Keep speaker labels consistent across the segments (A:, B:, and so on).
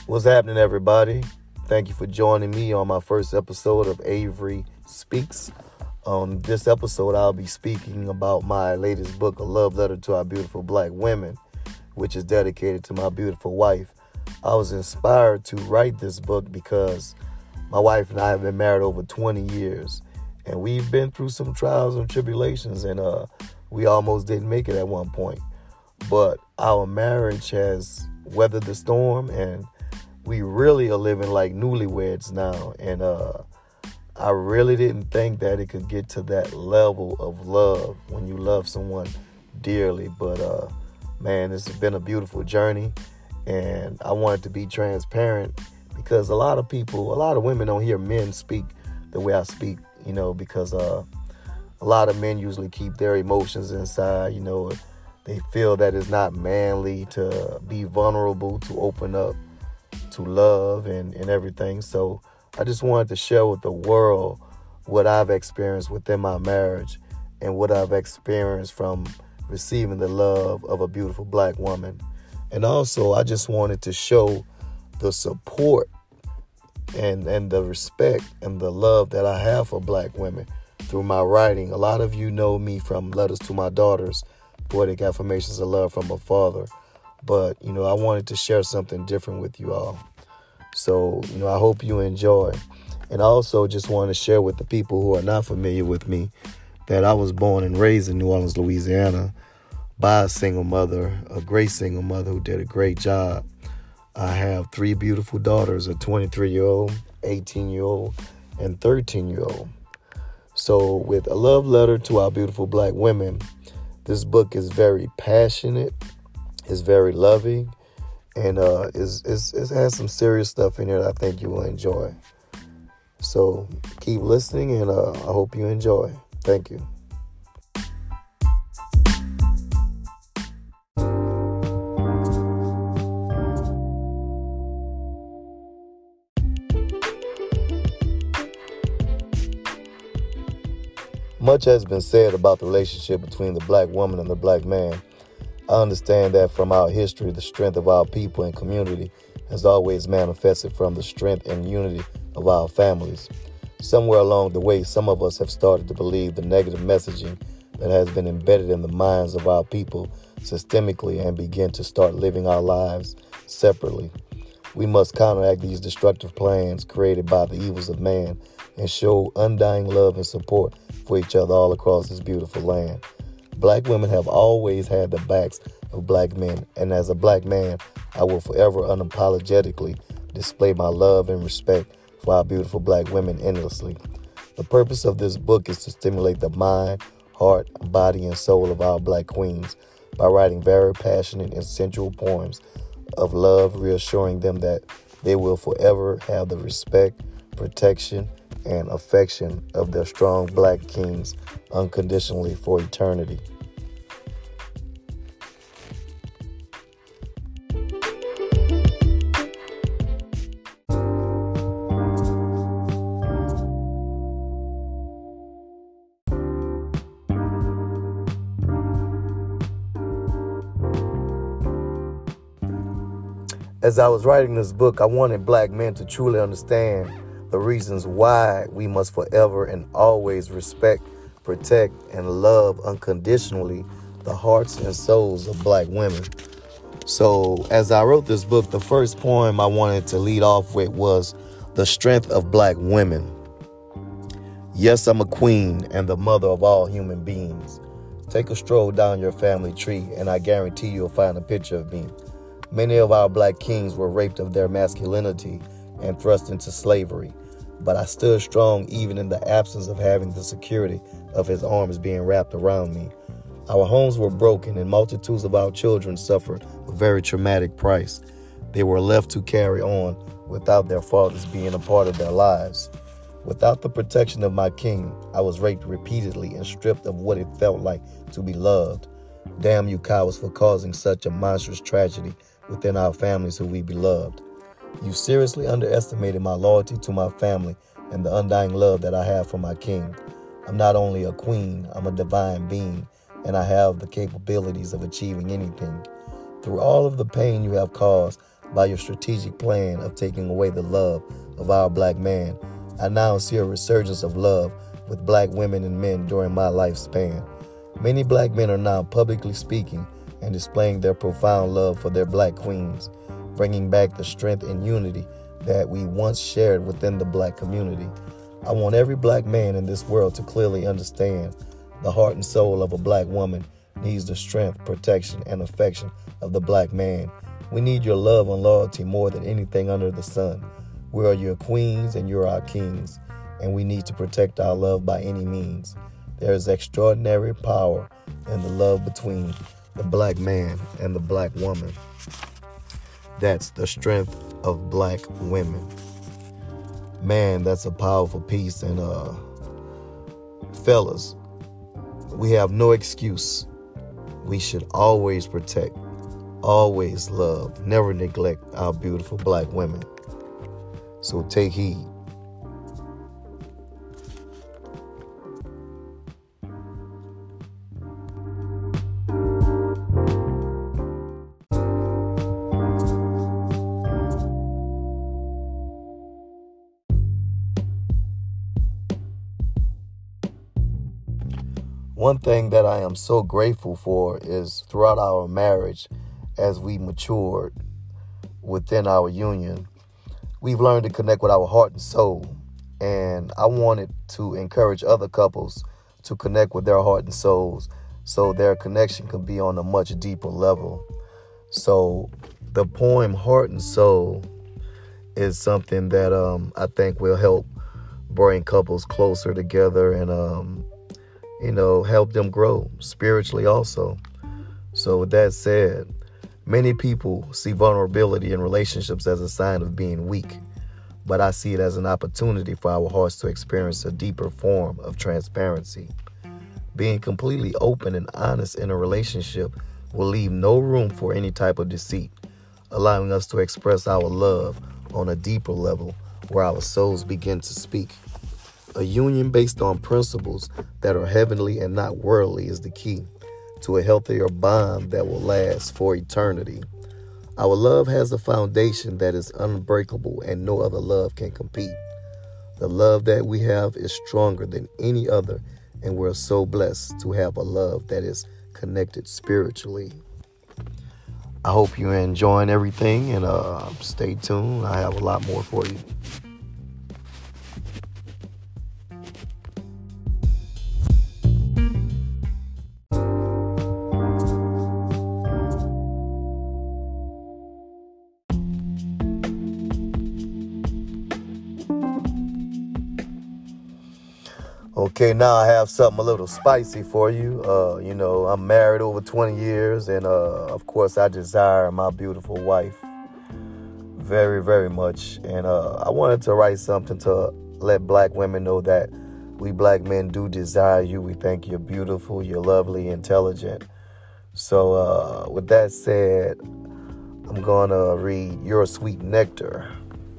A: What's happening, everybody? Thank you for joining me on my first episode of Avery Speaks. On this episode, I'll be speaking about my latest book, A Love Letter to Our Beautiful Black Women, which is dedicated to my beautiful wife. I was inspired to write this book because my wife and I have been married over 20 years, and we've been through some trials and tribulations, and we almost didn't make it at one point. But our marriage has weathered the storm, and we really are living like newlyweds now. And I really didn't think that it could get to that level of love when you love someone dearly. But man, it's been a beautiful journey, and I wanted to be transparent because a lot of women don't hear men speak the way I speak, because a lot of men usually keep their emotions inside. They feel that it's not manly to be vulnerable, to open up, to love and everything. So I just wanted to share with the world what I've experienced within my marriage and what I've experienced from receiving the love of a beautiful black woman. And also, I just wanted to show the support and the respect and the love that I have for black women through my writing. A lot of you know me from Letters to My Daughters, Poetic Affirmations of Love from a Father. But, I wanted to share something different with you all. So, I hope you enjoy. And I also just want to share with the people who are not familiar with me that I was born and raised in New Orleans, Louisiana, by a single mother, a great single mother who did a great job. I have 3 beautiful daughters, a 23-year-old, 18-year-old, and 13-year-old. So with A Love Letter to Our Beautiful Black Women, this book is very passionate, it's very loving, and it has some serious stuff in it I think you will enjoy. So keep listening, and I hope you enjoy. Thank you. Much has been said about the relationship between the black woman and the black man. I understand that from our history, the strength of our people and community has always manifested from the strength and unity of our families. Somewhere along the way, some of us have started to believe the negative messaging that has been embedded in the minds of our people systemically and begin to start living our lives separately. We must counteract these destructive plans created by the evils of man and show undying love and support for each other all across this beautiful land. Black women have always had the backs of black men, and as a black man, I will forever unapologetically display my love and respect for our beautiful black women endlessly. The purpose of this book is to stimulate the mind, heart, body, and soul of our black queens by writing very passionate and sensual poems of love, reassuring them that they will forever have the respect, protection, and affection of their strong black kings unconditionally for eternity. As I was writing this book, I wanted black men to truly understand the reasons why we must forever and always respect, protect, and love unconditionally the hearts and souls of black women. So as I wrote this book, the first poem I wanted to lead off with was The Strength of Black Women. Yes, I'm a queen and the mother of all human beings. Take a stroll down your family tree, and I guarantee you'll find a picture of me. Many of our black kings were raped of their masculinity and thrust into slavery, but I stood strong even in the absence of having the security of his arms being wrapped around me. Our homes were broken, and multitudes of our children suffered a very traumatic price. They were left to carry on without their fathers being a part of their lives. Without the protection of my king, I was raped repeatedly and stripped of what it felt like to be loved. Damn you cowards for causing such a monstrous tragedy within our families who we beloved. You seriously underestimated my loyalty to my family and the undying love that I have for my king. I'm not only a queen, I'm a divine being, and I have the capabilities of achieving anything. Through all of the pain you have caused, by your strategic plan of taking away the love of our black man. I now see a resurgence of love with black women and men during my lifespan. Many black men are now publicly speaking and displaying their profound love for their black queens, bringing back the strength and unity that we once shared within the black community. I want every black man in this world to clearly understand the heart and soul of a black woman needs the strength, protection, and affection of the black man. We need your love and loyalty more than anything under the sun. We are your queens and you're our kings, and we need to protect our love by any means. There is extraordinary power in the love between the black man and the black woman. That's the strength of black women. Man, that's a powerful piece. And fellas, we have no excuse. We should always protect, always love, never neglect our beautiful black women. So take heed. One thing that I am so grateful for is throughout our marriage, as we matured within our union, we've learned to connect with our heart and soul. And I wanted to encourage other couples to connect with their heart and souls so their connection can be on a much deeper level. So the poem Heart and Soul is something that I think will help bring couples closer together and help them grow spiritually also. So with that said, many people see vulnerability in relationships as a sign of being weak, but I see it as an opportunity for our hearts to experience a deeper form of transparency. Being completely open and honest in a relationship will leave no room for any type of deceit, allowing us to express our love on a deeper level where our souls begin to speak. A union based on principles that are heavenly and not worldly is the key to a healthier bond that will last for eternity. Our love has a foundation that is unbreakable and no other love can compete. The love that we have is stronger than any other, and we're so blessed to have a love that is connected spiritually. I hope you're enjoying everything, and stay tuned. I have a lot more for you. Okay, now I have something a little spicy for you. I'm married over 20 years, and of course, I desire my beautiful wife very, very much. And I wanted to write something to let black women know that we black men do desire you. We think you're beautiful, you're lovely, intelligent. So with that said, I'm going to read Your Sweet Nectar.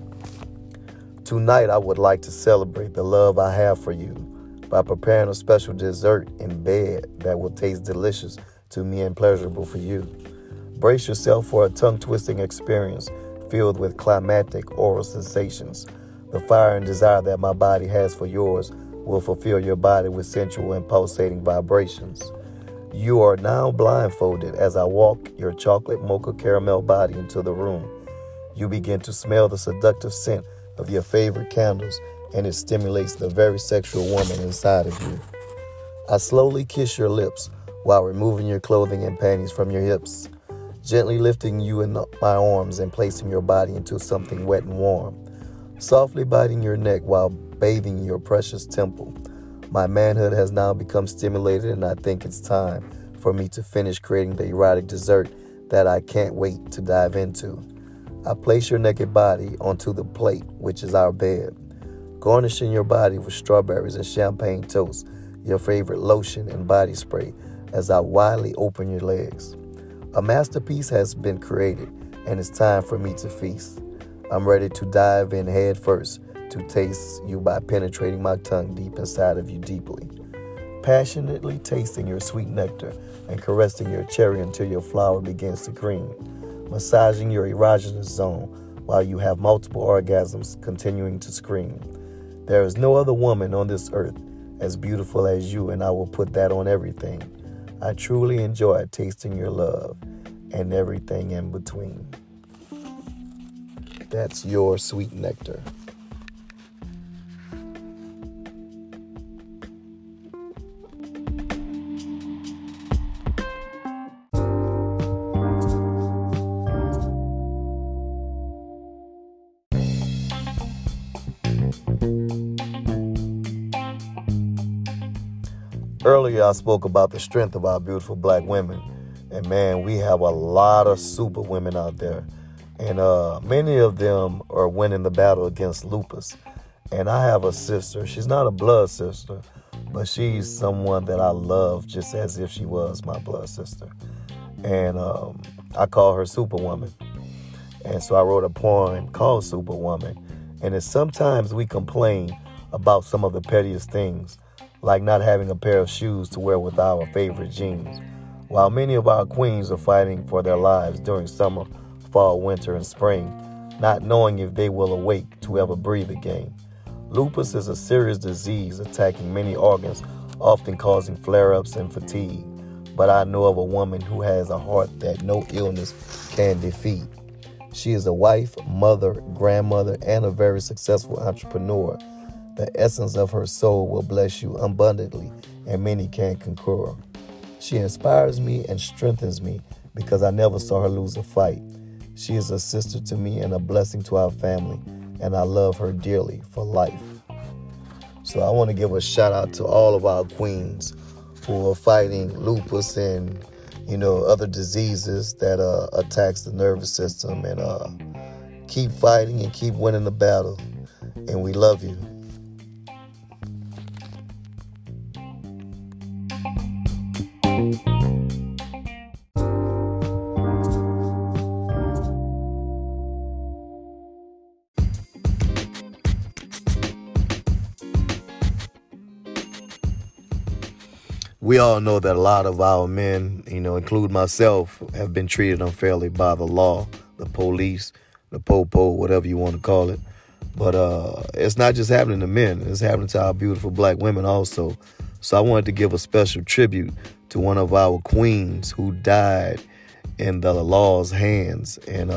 A: Tonight, I would like to celebrate the love I have for you by preparing a special dessert in bed that will taste delicious to me and pleasurable for you. Brace yourself for a tongue-twisting experience filled with climactic oral sensations. The fire and desire that my body has for yours will fulfill your body with sensual and pulsating vibrations. You are now blindfolded as I walk your chocolate mocha caramel body into the room. You begin to smell the seductive scent of your favorite candles, and it stimulates the very sexual woman inside of you. I slowly kiss your lips while removing your clothing and panties from your hips, gently lifting you in my arms and placing your body into something wet and warm, softly biting your neck while bathing your precious temple. My manhood has now become stimulated, and I think it's time for me to finish creating the erotic dessert that I can't wait to dive into. I place your naked body onto the plate, which is our bed, garnishing your body with strawberries and champagne toast, your favorite lotion and body spray, as I widely open your legs. A masterpiece has been created, and it's time for me to feast. I'm ready to dive in head first to taste you by penetrating my tongue deep inside of you deeply, passionately tasting your sweet nectar and caressing your cherry until your flower begins to cream. massaging your erogenous zone while you have multiple orgasms continuing to scream. There is no other woman on this earth as beautiful as you, and I will put that on everything. I truly enjoy tasting your love and everything in between. That's your sweet nectar. Earlier, I spoke about the strength of our beautiful black women. And man, we have a lot of super women out there. And many of them are winning the battle against lupus. And I have a sister. She's not a blood sister, but she's someone that I love just as if she was my blood sister. And I call her Superwoman. And so I wrote a poem called Superwoman. And it's sometimes we complain about some of the pettiest things, like not having a pair of shoes to wear with our favorite jeans, while many of our queens are fighting for their lives during summer, fall, winter, and spring, not knowing if they will awake to ever breathe again. Lupus is a serious disease attacking many organs, often causing flare-ups and fatigue. But I know of a woman who has a heart that no illness can defeat. She is a wife, mother, grandmother, and a very successful entrepreneur. The essence of her soul will bless you abundantly, and many can concur. She inspires me and strengthens me because I never saw her lose a fight. She is a sister to me and a blessing to our family, and I love her dearly for life. So I want to give a shout out to all of our queens who are fighting lupus and, other diseases that attacks the nervous system, and keep fighting and keep winning the battle. And we love you. We all know that a lot of our men, include myself, have been treated unfairly by the law, the police, the popo, whatever you want to call it. But it's not just happening to men. It's happening to our beautiful black women also. So I wanted to give a special tribute to one of our queens who died in the law's hands. And,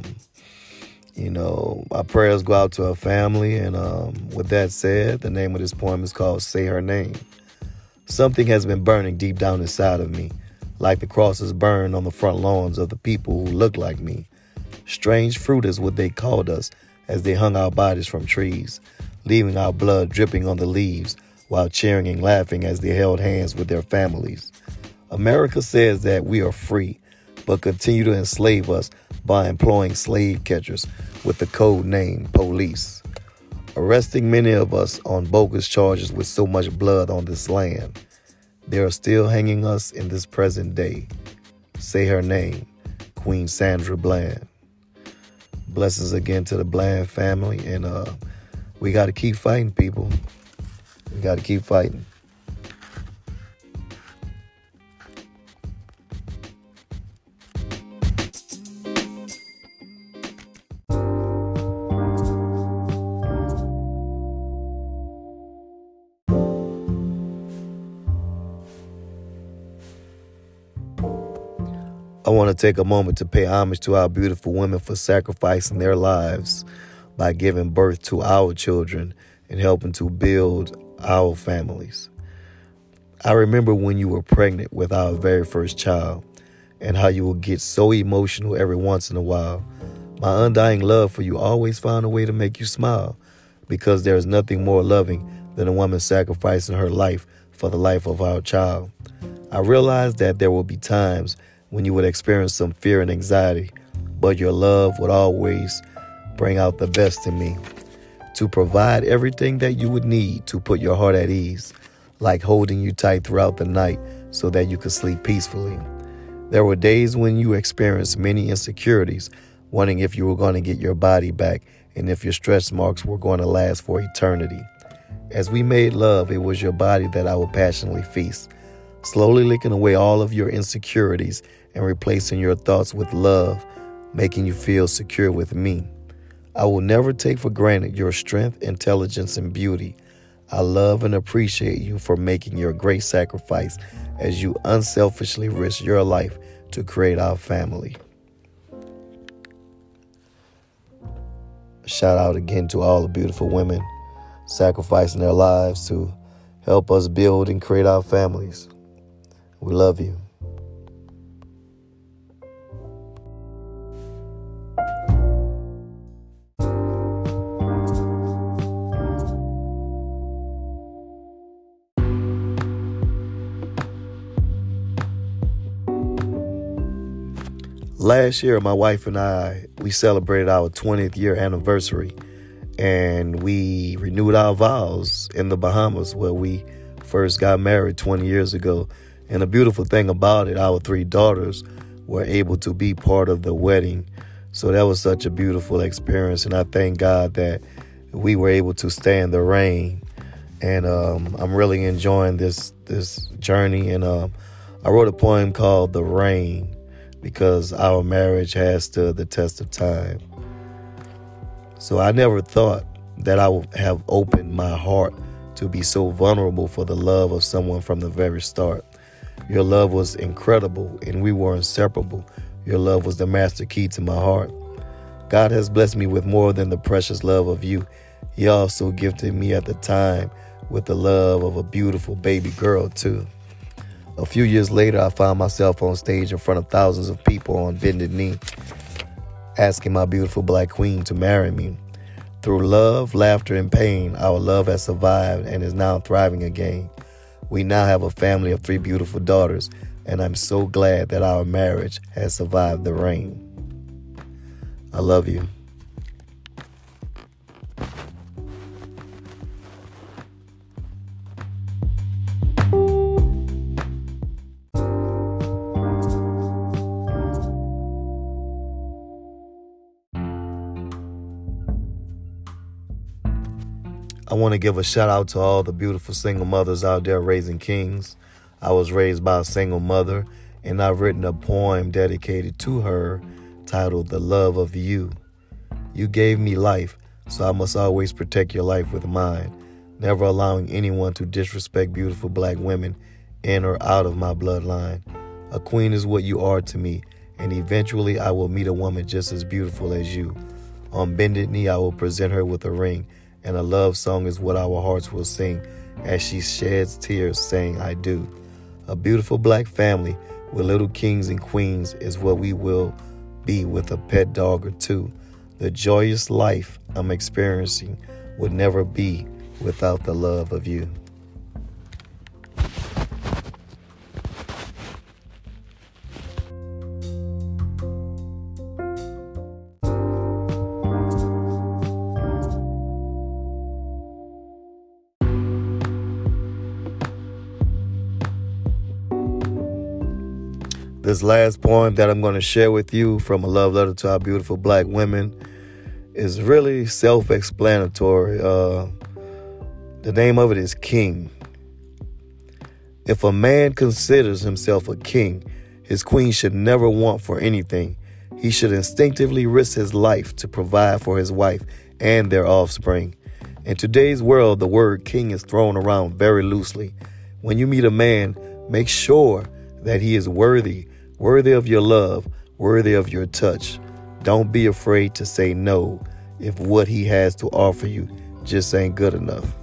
A: our prayers go out to her family. And with that said, the name of this poem is called Say Her Name. Something has been burning deep down inside of me, like the crosses burned on the front lawns of the people who look like me. Strange fruit is what they called us as they hung our bodies from trees, leaving our blood dripping on the leaves while cheering and laughing as they held hands with their families. America says that we are free, but continue to enslave us by employing slave catchers with the code name police, arresting many of us on bogus charges with so much blood on this land. They are still hanging us in this present day. Say her name, Queen Sandra Bland. Blessings again to the Bland family, and we got to keep fighting, people. We got to keep fighting. I want to take a moment to pay homage to our beautiful women for sacrificing their lives by giving birth to our children and helping to build our families. I remember when you were pregnant with our very first child and how you would get so emotional every once in a while. My undying love for you always found a way to make you smile, because there is nothing more loving than a woman sacrificing her life for the life of our child. I realized that there will be times when you would experience some fear and anxiety, but your love would always bring out the best in me, to provide everything that you would need to put your heart at ease, like holding you tight throughout the night so that you could sleep peacefully. There were days when you experienced many insecurities, wondering if you were going to get your body back and if your stretch marks were going to last for eternity. As we made love, it was your body that I would passionately feast, slowly licking away all of your insecurities and replacing your thoughts with love, making you feel secure with me. I will never take for granted your strength, intelligence, and beauty. I love and appreciate you for making your great sacrifice as you unselfishly risk your life to create our family. Shout out again to all the beautiful women sacrificing their lives to help us build and create our families. We love you. Last year, my wife and I, we celebrated our 20th year anniversary, and we renewed our vows in the Bahamas where we first got married 20 years ago. And the beautiful thing about it, our 3 daughters were able to be part of the wedding. So that was such a beautiful experience, and I thank God that we were able to stand the rain. And I'm really enjoying this journey. And I wrote a poem called The Rain, because our marriage has stood the test of time. So I never thought that I would have opened my heart to be so vulnerable for the love of someone from the very start. Your love was incredible, and we were inseparable. Your love was the master key to my heart. God has blessed me with more than the precious love of you. He also gifted me at the time with the love of a beautiful baby girl too. A few years later, I found myself on stage in front of thousands of people on bended knee, asking my beautiful black queen to marry me. Through love, laughter, and pain, our love has survived and is now thriving again. We now have a family of 3 beautiful daughters, and I'm so glad that our marriage has survived the rain. I love you. I want to give a shout out to all the beautiful single mothers out there raising kings. I was raised by a single mother, and I've written a poem dedicated to her titled The Love of You. You gave me life, so I must always protect your life with mine, never allowing anyone to disrespect beautiful black women in or out of my bloodline. A queen is what you are to me, and eventually I will meet a woman just as beautiful as you. On bended knee, I will present her with a ring, and a love song is what our hearts will sing as she sheds tears saying, I do. A beautiful black family with little kings and queens is what we will be with a pet dog or 2. The joyous life I'm experiencing would never be without the love of you. This last poem that I'm going to share with you from A Love Letter to Our Beautiful Black Women is really self-explanatory. The name of it is King. If a man considers himself a king, his queen should never want for anything. He should instinctively risk his life to provide for his wife and their offspring. In today's world, the word king is thrown around very loosely. When you meet a man, make sure that he is worthy of your love, worthy of your touch. Don't be afraid to say no if what he has to offer you just ain't good enough.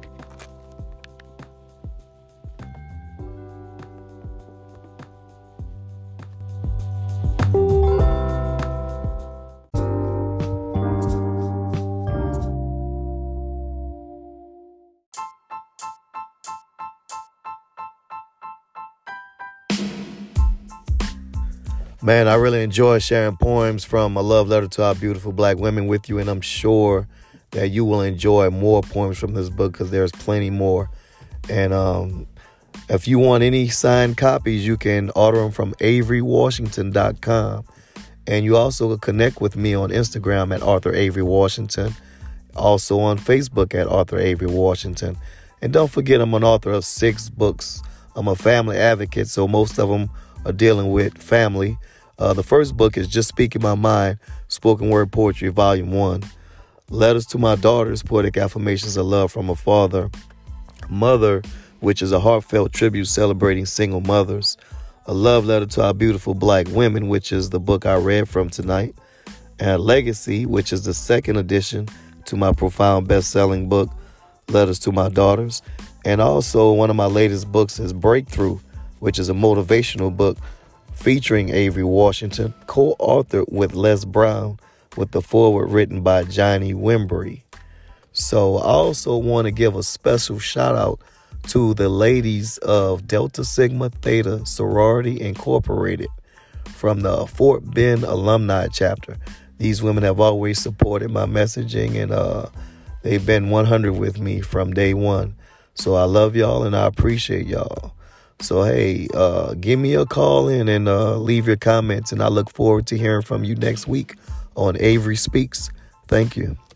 A: Man, I really enjoy sharing poems from A Love Letter to Our Beautiful Black Women with you, and I'm sure that you will enjoy more poems from this book because there's plenty more. And if you want any signed copies, you can order them from AveryWashington.com. And you also connect with me on Instagram at Arthur Avery Washington, also on Facebook at Arthur Avery Washington. And don't forget, I'm an author of 6 books. I'm a family advocate, so most of them are dealing with family. The first book is Just Speaking My Mind, Spoken Word Poetry, Volume 1. Letters to My Daughters, Poetic Affirmations of Love from a Father. Mother, which is a heartfelt tribute celebrating single mothers. A Love Letter to Our Beautiful Black Women, which is the book I read from tonight. And Legacy, which is the second edition to my profound best-selling book, Letters to My Daughters. And also one of my latest books is Breakthrough, which is a motivational book featuring Avery Washington, co-authored with Les Brown, with the foreword written by Johnny Wimbrey. So I also want to give a special shout out to the ladies of Delta Sigma Theta Sorority Incorporated from the Fort Bend Alumni Chapter. These women have always supported my messaging, and they've been 100 with me from day one. So I love y'all and I appreciate y'all. So, hey, give me a call in and leave your comments, and I look forward to hearing from you next week on Avery Speaks. Thank you.